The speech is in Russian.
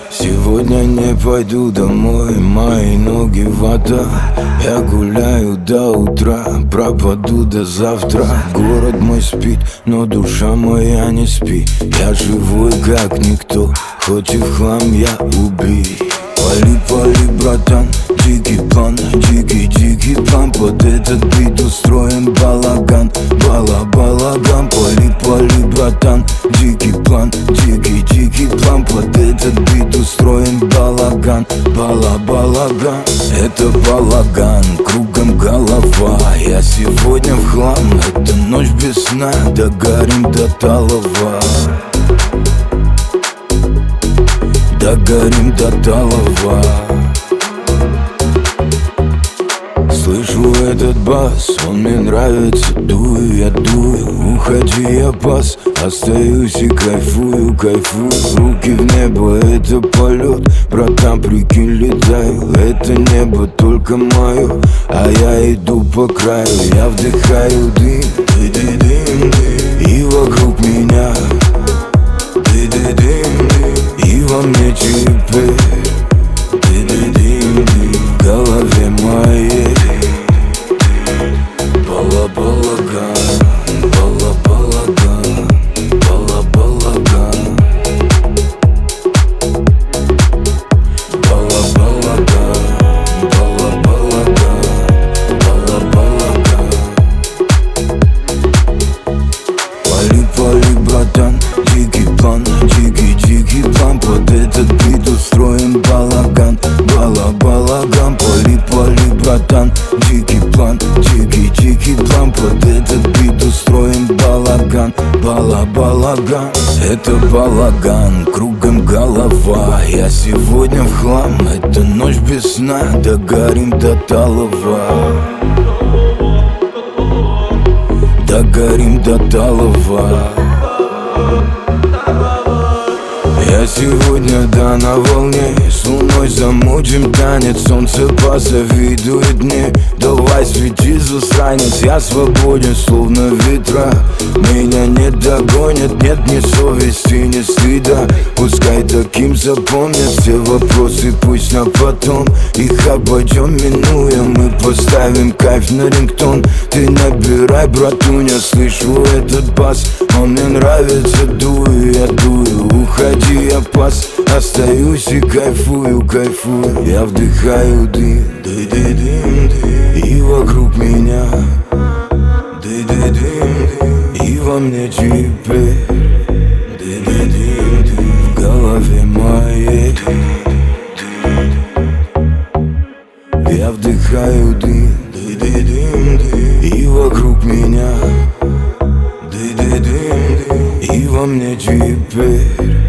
Сегодня не пойду домой, мои ноги вода. Я гуляю до утра, пропаду до завтра. Город мой спит, но душа моя не спит. Я живой как никто, хоть и в хлам я убит. Пали, пали, братан, дикий план, дикий план. Под этот бит устроим балаган, балаган. Пали, пали, братан, дикий план, дикий план. Под этот бит устроим балаган, балаган. Это балаган, кругом голова. Я сегодня в хлам, это ночь без сна. Догорим до талого, догорим до талого. Слышу этот бас, он мне нравится. Дую, я дую, уходи, я пас. Остаюсь и кайфую, кайфую. Руки в небо, это полет. Братан, прикинь, летаю. Это небо только мое, а я иду по краю. Я вдыхаю дым, дым. И вокруг меня дым. И во мне чипы, дым. В голове моей балаган, балаган. Пали, пали, братан, дикий план, дикий план. Под этот бит устроим балаган, балаган. Пали, пали, братан, дикий план, дикий план. Под этот бит устроим балаган, балаган. Это балаган, кругом голова. Я сегодня в хлам, это ночь без сна. Догорим до талого, догорим до талого. Я сегодня да на волне, с луной замутим танец. Солнце позавидует мне, давай свети, засранец. Я свободен, словно ветра, меня не догонят. Нет ни совести, ни стыда, пускай таким запомнят. Все вопросы пусть на потом, их обойдем, минуя. Мы поставим кайф на рингтон. Ты набирай, братуня, слышу этот бас, он мне нравится. Дую, я дую, уходи, я пас. Остаюсь и кайфую, кайфую. Я вдыхаю дым, и вокруг меня дым. И во мне чипы, в голове моей я вдыхаю дым, и вокруг меня дым. И во мне чипы.